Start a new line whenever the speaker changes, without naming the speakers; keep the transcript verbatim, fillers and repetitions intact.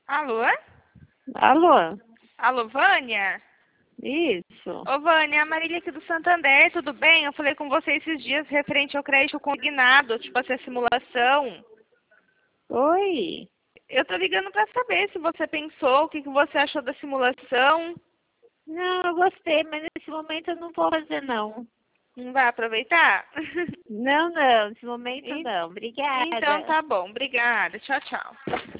Alô?
Alô?
Alô, Vânia?
Isso.
Ô, Vânia, a Marília aqui do Santander, tudo bem? Eu falei com você esses dias referente ao crédito consignado, tipo assim, a simulação.
Oi?
Eu tô ligando pra saber se você pensou, o que, que você achou da simulação.
Não, eu gostei, mas nesse momento eu não vou fazer, não.
Não vai aproveitar?
Não, não, nesse momento
En-
não.
Então
Obrigada.
tá bom, obrigada. Tchau, tchau.